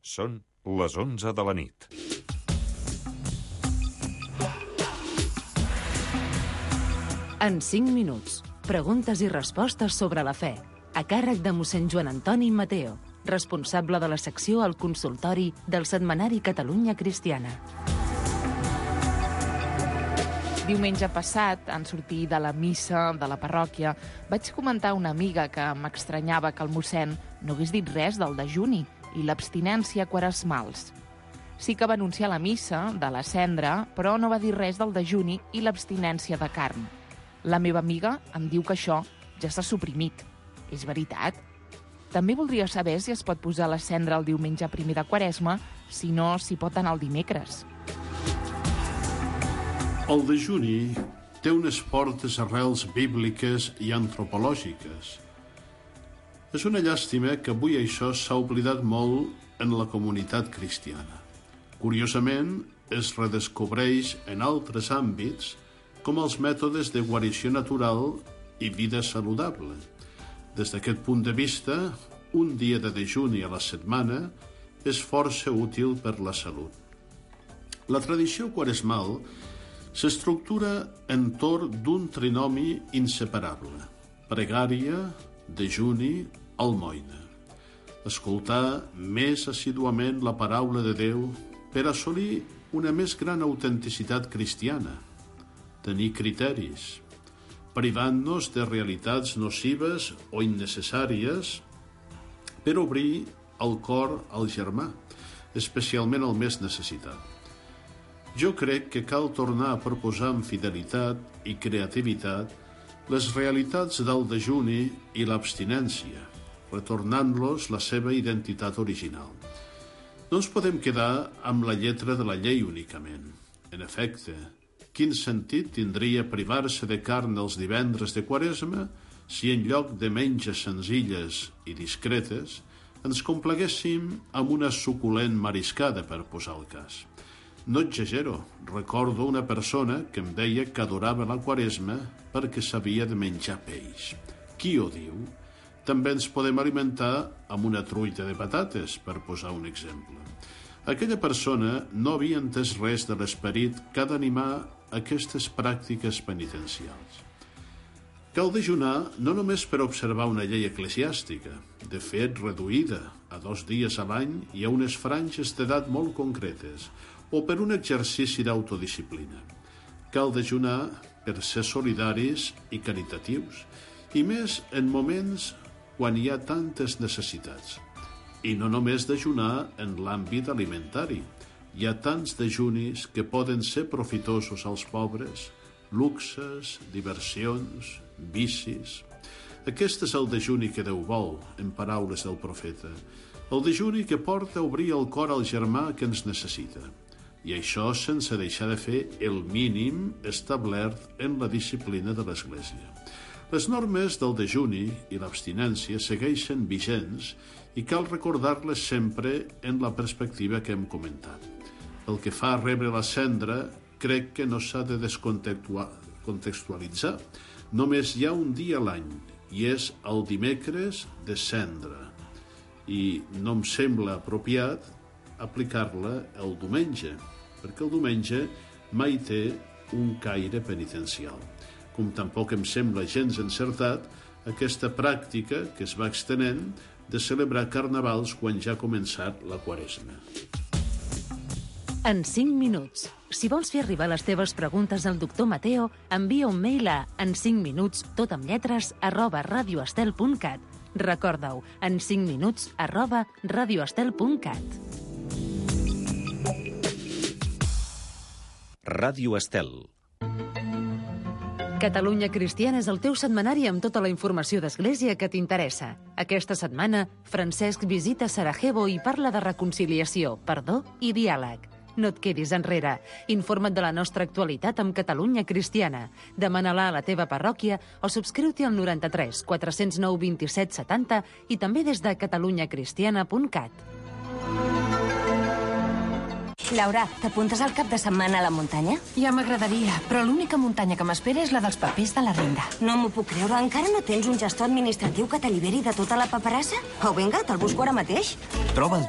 Són les 11 de la nit. En 5 minuts, preguntes i respostes sobre la fe, a càrrec de mossèn Joan Antoni Mateo, responsable de la secció al consultori del setmanari Catalunya Cristiana. Diumenge passat, en sortir de la missa de la parròquia, vaig comentar a una amiga que m'estranyava que el mossèn no hagués dit res del dejuni i l'abstinència quaresmals. Sí que va anunciar la missa de la cendra, però no va dir res del dejuni i l'abstinència de carn. La meva amiga em diu que això ja s'ha suprimit. És veritat? També voldria saber si es pot posar la cendra el diumenge primer de Quaresma, si no s'hi pot anar el dimecres. El dejuni té unes fortes arrels bíbliques i antropològiques. És una llàstima que avui això s'ha oblidat molt en la comunitat cristiana. Curiosament, es redescobreix en altres àmbits com els mètodes de guarició natural i vida saludable. Des d'aquest punt de vista, un dia de dejuni a la setmana és força útil per la salut. La tradició quaresmal s'estructura entorn d'un trinomi inseparable: pregària, dejuni, almoina. Escoltar més assíduament la paraula de Déu per assolir una més gran autenticitat cristiana, tenir criteris, privant-nos de realitats nocives o innecessàries per obrir el cor al germà, especialment al més necessitat. Jo crec que cal tornar a proposar amb fidelitat i creativitat les realitats del dejuni i l'abstinència, retornant-los la seva identitat original. No ens podem quedar amb la lletra de la llei únicament. En efecte, quin sentit tindria privar-se de carn els divendres de Quaresma si en lloc de menges senzilles i discretes ens complaguéssim amb una suculent mariscada, per posar el cas? No exagero, recordo una persona que em deia que adorava la Quaresma perquè s'havia de menjar peix. Qui ho diu? També ens podem alimentar amb una truita de patates, per posar un exemple. Aquella persona no havia entès res de l'esperit que ha d'animar aquestes pràctiques penitencials. Cal dejunar no només per observar una llei eclesiàstica, de fet reduïda a 2 dies a l'any i a unes franges d'edat molt concretes, o per un exercici d'autodisciplina. Cal dejunar per ser solidaris i caritatius, i més en moments quan hi ha tantes necessitats. I no només dejunar en l'àmbit alimentari. Hi ha tants dejunis que poden ser profitosos als pobres: luxes, diversions, vicis. Aquest és el dejuni que Déu vol, en paraules del profeta. El dejuni que porta a obrir el cor al germà que ens necessita. I això sense deixar de fer el mínim establert en la disciplina de l'Església. Les normes del dejuni i l'abstinència segueixen vigents i cal recordar-les sempre en la perspectiva que hem comentat. El que fa rebre la cendra crec que no s'ha de descontextualitzar. Només hi ha un dia a l'any i és el dimecres de cendra. I no em sembla apropiat aplicar-la el diumenge, perquè el diumenge mai té un caire penitencial. Com tampoc em sembla gens encertat aquesta pràctica que es va extenent de celebrar carnavals quan ja ha començat la Quaresma. En 5 minuts. Si vols fer arribar les teves preguntes al doctor Mateo, envia un mail a en5minuts, tot amb lletres, @radioestel.cat. Recorda-ho, en5minuts, @radioestel.cat. Ràdio Estel. Catalunya Cristiana és el teu setmanari amb tota la informació d'Església que t'interessa. Aquesta setmana, Francesc visita Sarajevo i parla de reconciliació, perdó i diàleg. No et quedis enrere. Informa't de la nostra actualitat amb Catalunya Cristiana. Demana-la a la teva parròquia o subscriu-t'hi al 93 409 27 70 i també des de catalunyacristiana.cat. Laura, t'apuntes al cap de setmana a la muntanya? Ja m'agradaria, però l'única muntanya que m'espera és la dels papers de la renda. No m'ho puc creure. Encara no tens un gestor administratiu que t'alliberi de tota la paperassa? Au, vinga, te'l busco ara mateix. Troba el